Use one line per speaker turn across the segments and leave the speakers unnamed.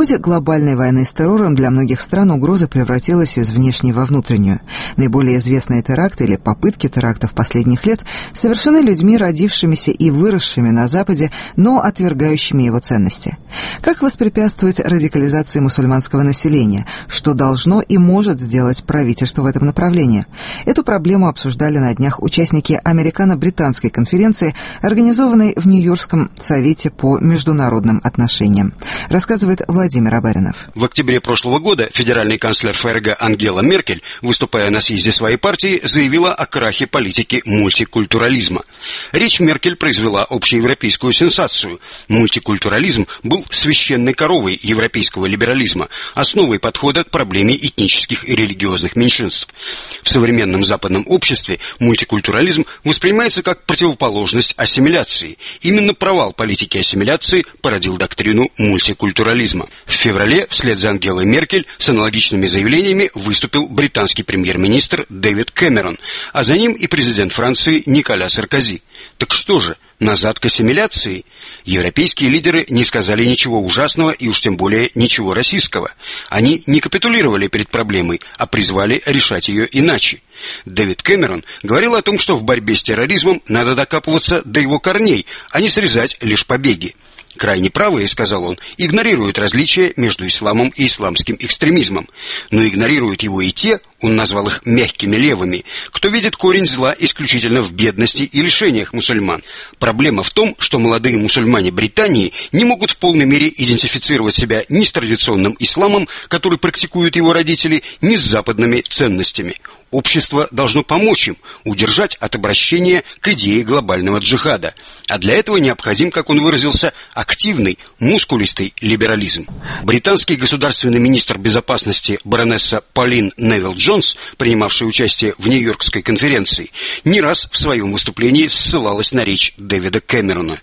ходе глобальной войны с террором для многих стран угроза превратилась из внешней во внутреннюю. Наиболее известные теракты или попытки терактов последних лет совершены людьми, родившимися и выросшими на Западе, но отвергающими его ценности. Как воспрепятствовать радикализации мусульманского населения? Что должно и может сделать правительство в этом направлении? Эту проблему обсуждали на днях участники американо-британской конференции, организованной в Нью-Йоркском совете по международным отношениям. Рассказывает Владимир Абаринов.
В октябре прошлого года федеральный канцлер ФРГ Ангела Меркель, выступая на съезде своей партии, заявила о крахе политики мультикультурализма. Речь Меркель произвела общеевропейскую сенсацию. Мультикультурализм был священной коровой европейского либерализма, основой подхода к проблеме этнических и религиозных меньшинств. В современном западном обществе мультикультурализм воспринимается как противоположность ассимиляции. Именно провал политики ассимиляции породил доктрину мультикультурализма. В феврале вслед за Ангелой Меркель с аналогичными заявлениями выступил британский премьер-министр Дэвид Кэмерон, а за ним и президент Франции Николя Саркози. Так что же, назад к ассимиляции? Европейские лидеры не сказали ничего ужасного и уж тем более ничего расистского. Они не капитулировали перед проблемой, а призвали решать ее иначе. Дэвид Кэмерон говорил о том, что в борьбе с терроризмом надо докапываться до его корней, а не срезать лишь побеги. Крайне правые, сказал он, игнорируют различия между исламом и исламским экстремизмом. Но игнорируют его и те, он назвал их мягкими левыми, кто видит корень зла исключительно в бедности и лишениях мусульман. Проблема в том, что молодые мусульмане Британии не могут в полной мере идентифицировать себя ни с традиционным исламом, который практикуют его родители, ни с западными ценностями. Общество должно помочь им удержать от обращения к идее глобального джихада. А для этого необходим, как он выразился, активный, мускулистый либерализм. Британский государственный министр безопасности баронесса Полин Невилл-Джонс, принимавшая участие в Нью-Йоркской конференции, не раз в своем выступлении ссылалась на речь Дэвида Кэмерона.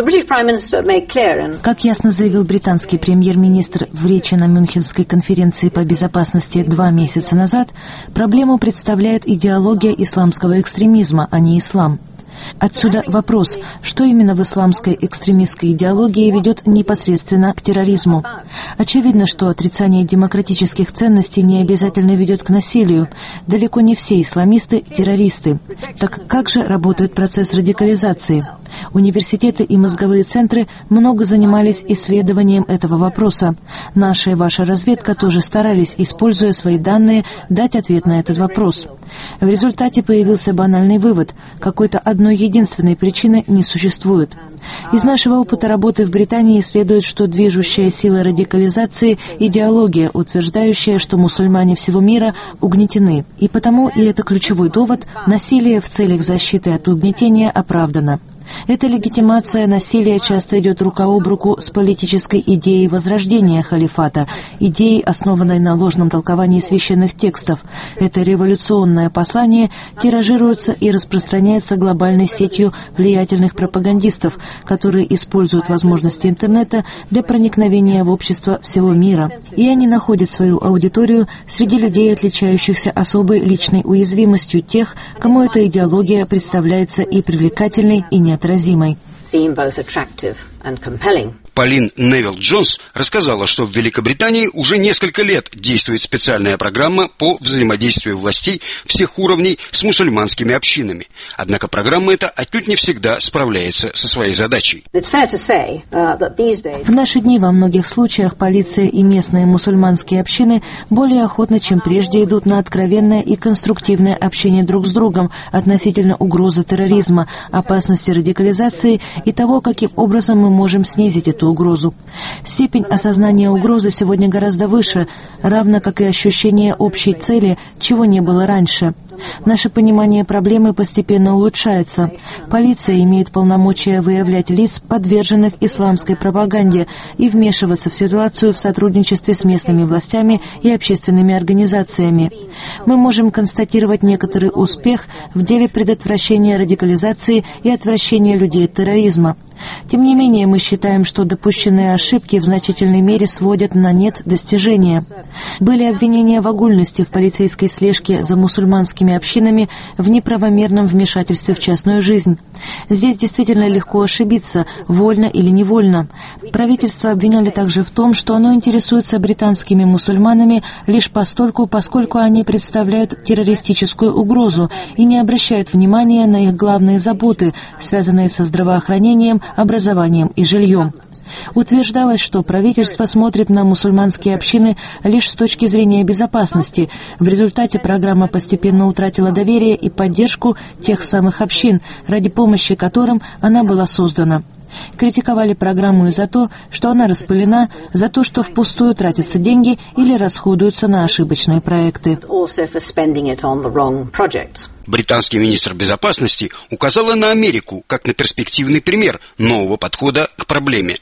Как ясно заявил британский премьер-министр в речи на Мюнхенской конференции по безопасности 2 месяца назад, проблему представляет идеология исламского экстремизма, а не ислам. Отсюда вопрос, что именно в исламской экстремистской идеологии ведет непосредственно к терроризму. Очевидно, что отрицание демократических ценностей не обязательно ведет к насилию. Далеко не все исламисты – террористы. Так как же работает процесс радикализации? Университеты и мозговые центры много занимались исследованием этого вопроса. Наша и ваша разведка тоже старались, используя свои данные, дать ответ на этот вопрос. В результате появился банальный вывод – какой-то одной единственной причины не существует. Из нашего опыта работы в Британии следует, что движущая сила радикализации – идеология, утверждающая, что мусульмане всего мира угнетены. И потому, и это ключевой довод, насилие в целях защиты от угнетения оправдано. Эта легитимация насилия часто идет рука об руку с политической идеей возрождения халифата, идеей, основанной на ложном толковании священных текстов. Это революционное послание тиражируется и распространяется глобальной сетью влиятельных пропагандистов, которые используют возможности интернета для проникновения в общество всего мира. И они находят свою аудиторию среди людей, отличающихся особой личной уязвимостью тех, кому эта идеология представляется и привлекательной, и неотразимой.
Полин Невилл-Джонс рассказала, что в Великобритании уже несколько лет действует специальная программа по взаимодействию властей всех уровней с мусульманскими общинами. Однако программа эта отнюдь не всегда справляется со своей задачей.
В наши дни во многих случаях полиция и местные мусульманские общины более охотно, чем прежде, идут на откровенное и конструктивное общение друг с другом относительно угрозы терроризма, опасности радикализации и того, каким образом мы можем снизить эту угрозу. Степень осознания угрозы сегодня гораздо выше, равно как и ощущение общей цели, чего не было раньше. Наше понимание проблемы постепенно улучшается. Полиция имеет полномочия выявлять лиц, подверженных исламской пропаганде, и вмешиваться в ситуацию в сотрудничестве с местными властями и общественными организациями. Мы можем констатировать некоторый успех в деле предотвращения радикализации и отвращения людей от терроризма. Тем не менее, мы считаем, что допущенные ошибки в значительной мере сводят на нет достижения. Были обвинения в огульности в полицейской слежке за мусульманскими мусульманскими общинами в неправомерном вмешательстве в частную жизнь. Здесь действительно легко ошибиться, вольно или невольно. Правительство обвиняли также в том, что оно интересуется британскими мусульманами лишь постольку, поскольку они представляют террористическую угрозу и не обращают внимания на их главные заботы, связанные со здравоохранением, образованием и жильем. Утверждалось, что правительство смотрит на мусульманские общины лишь с точки зрения безопасности. В результате программа постепенно утратила доверие и поддержку тех самых общин, ради помощи которым она была создана. Критиковали программу и за то, что она распылена, за то, что впустую тратятся деньги или расходуются на ошибочные проекты.
Британский министр безопасности указала на Америку как на перспективный пример нового подхода к проблеме.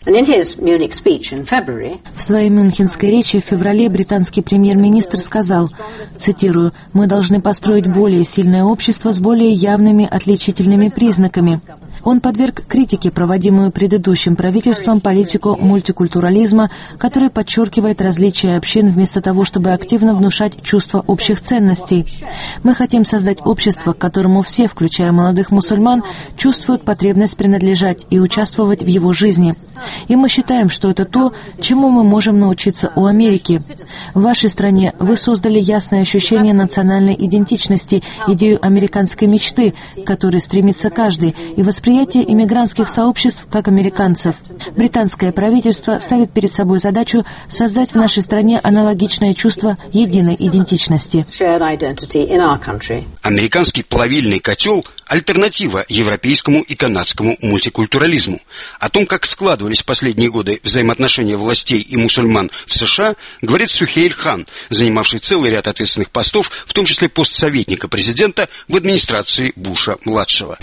В своей мюнхенской речи в феврале британский премьер-министр сказал, цитирую, «Мы должны построить более сильное общество с более явными отличительными признаками». Он подверг критике, проводимую предыдущим правительством, политику мультикультурализма, который подчеркивает различия общин вместо того, чтобы активно внушать чувство общих ценностей. Мы хотим создать общество, к которому все, включая молодых мусульман, чувствуют потребность принадлежать и участвовать в его жизни. И мы считаем, что это то, чему мы можем научиться у Америки. В вашей стране вы создали ясное ощущение национальной идентичности, идею американской мечты, к которой стремится каждый, и восприятие иммигрантских сообществ как американцев. Британское правительство ставит перед собой задачу создать в нашей стране аналогичное чувство единой идентичности.
Американский плавильный котел – альтернатива европейскому и канадскому мультикультурализму. О том, как складывались в последние годы взаимоотношения властей и мусульман в США, говорит Сухейль Хан, занимавший целый ряд ответственных постов, в том числе пост советника президента в администрации Буша-младшего.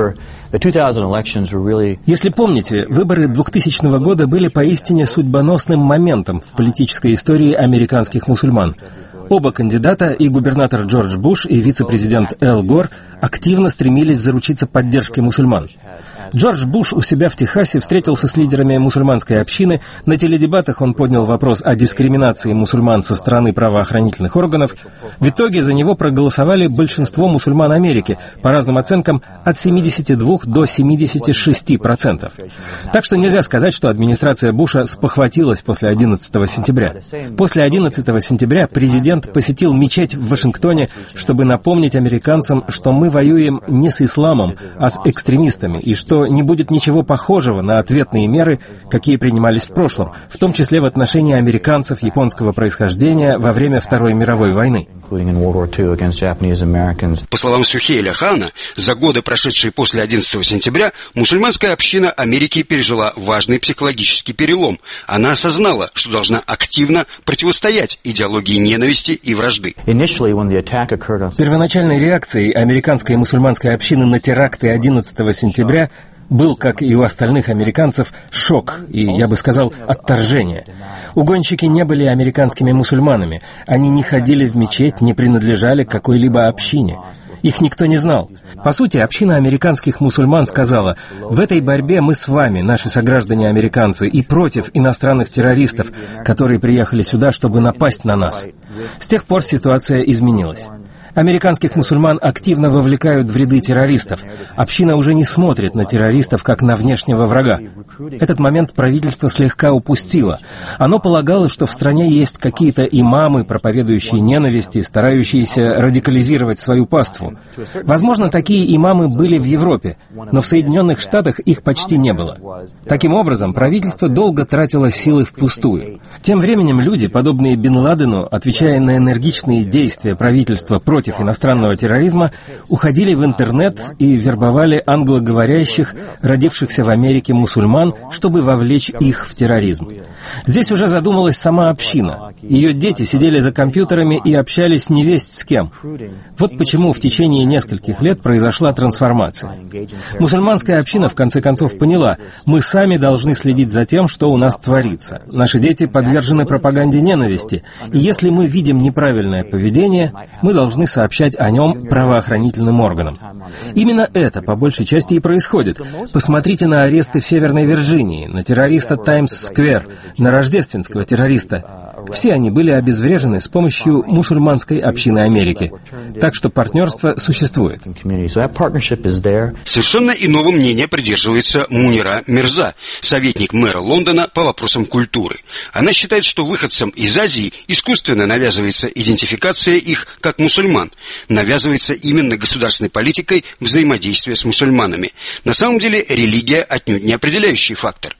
Если помните, выборы 2000 года были поистине судьбоносным моментом в политической истории американских мусульман. Оба кандидата, и губернатор Джордж Буш, и вице-президент Эл Гор, активно стремились заручиться поддержкой мусульман. Джордж Буш у себя в Техасе встретился с лидерами мусульманской общины. На теледебатах он поднял вопрос о дискриминации мусульман со стороны правоохранительных органов. В итоге за него проголосовали большинство мусульман Америки, по разным оценкам от 72 до 76%. Так что нельзя сказать, что администрация Буша спохватилась после 11 сентября. После 11 сентября президент посетил мечеть в Вашингтоне, чтобы напомнить американцам, что мы воюем не с исламом, а с экстремистами, и что не будет ничего похожего на ответные меры, какие принимались в прошлом, в том числе в отношении американцев японского происхождения во время Второй мировой войны.
По словам Сухейля Хана, за годы, прошедшие после 11 сентября, мусульманская община Америки пережила важный психологический перелом. Она осознала, что должна активно противостоять идеологии ненависти и вражды.
Первоначальной реакцией американской мусульманской общины на теракты 11 сентября был, как и у остальных американцев, шок и, я бы сказал, отторжение. Угонщики не были американскими мусульманами. Они не ходили в мечеть, не принадлежали к какой-либо общине. Их никто не знал. По сути, община американских мусульман сказала: в этой борьбе мы с вами, наши сограждане-американцы, и против иностранных террористов, которые приехали сюда, чтобы напасть на нас. С тех пор ситуация изменилась. Американских мусульман активно вовлекают в ряды террористов. Община уже не смотрит на террористов как на внешнего врага. Этот момент правительство слегка упустило. Оно полагало, что в стране есть какие-то имамы, проповедующие ненависть и старающиеся радикализировать свою паству. Возможно, такие имамы были в Европе, но в Соединенных Штатах их почти не было. Таким образом, правительство долго тратило силы впустую. Тем временем люди, подобные Бен Ладену, отвечая на энергичные действия правительства против иностранного терроризма, уходили в интернет и вербовали англоговорящих, родившихся в Америке мусульман, чтобы вовлечь их в терроризм. Здесь уже задумалась сама община. Ее дети сидели за компьютерами и общались невесть с кем. Вот почему в течение нескольких лет произошла трансформация. Мусульманская община в конце концов поняла: мы сами должны следить за тем, что у нас творится. Наши дети подвержены пропаганде ненависти, и если мы видим неправильное поведение, мы должны сообщать о нем правоохранительным органам. Именно это, по большей части, и происходит. Посмотрите на аресты в Северной Вирджинии, на террориста Таймс-сквер, на рождественского террориста. Все они были обезврежены с помощью мусульманской общины Америки. Так что партнерство существует.
Совершенно иного мнения придерживается Мунира Мирза, советник мэра Лондона по вопросам культуры. Она считает, что выходцам из Азии искусственно навязывается идентификация их как мусульман. Навязывается именно государственной политикой взаимодействия с мусульманами. На самом деле религия отнюдь не определяющий фактор.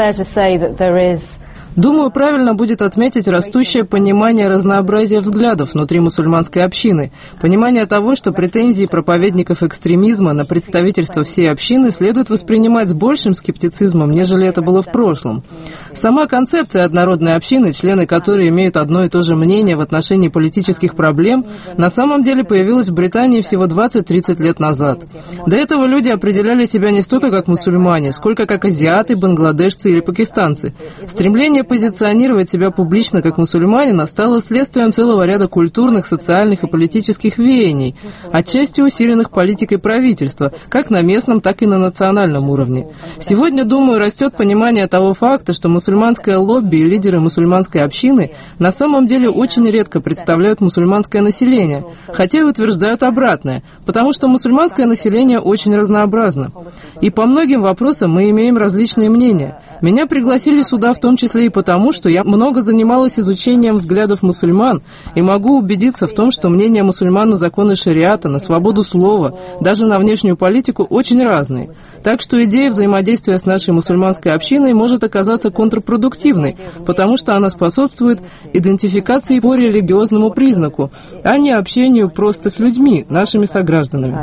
Думаю, правильно будет отметить растущее понимание разнообразия взглядов внутри мусульманской общины, понимание того, что претензии проповедников экстремизма на представительство всей общины следует воспринимать с большим скептицизмом, нежели это было в прошлом. Сама концепция однородной общины, члены которой имеют одно и то же мнение в отношении политических проблем, на самом деле появилась в Британии всего 20-30 лет назад. До этого люди определяли себя не столько как мусульмане, сколько как азиаты, бангладешцы или пакистанцы. Стремление позиционировать себя публично как мусульманина стало следствием целого ряда культурных, социальных и политических веяний, отчасти усиленных политикой правительства, как на местном, так и на национальном уровне. Сегодня, думаю, растет понимание того факта, что мусульманское лобби и лидеры мусульманской общины на самом деле очень редко представляют мусульманское население, хотя и утверждают обратное, потому что мусульманское население очень разнообразно. И по многим вопросам мы имеем различные мнения. Меня пригласили сюда в том числе и потому, что я много занималась изучением взглядов мусульман и могу убедиться в том, что мнения мусульман на законы шариата, на свободу слова, даже на внешнюю политику очень разные. Так что идея взаимодействия с нашей мусульманской общиной может оказаться контрпродуктивной, потому что она способствует идентификации по религиозному признаку, а не общению просто с людьми, нашими согражданами.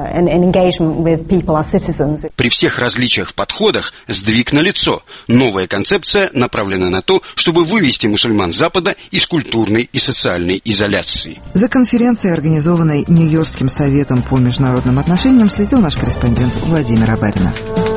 При всех различиях в подходах сдвиг налицо. Новая концепция направлена на то, чтобы вывести мусульман Запада из культурной и социальной изоляции.
За конференцией, организованной Нью-Йоркским советом по международным отношениям, следил наш корреспондент Владимир Абаринов.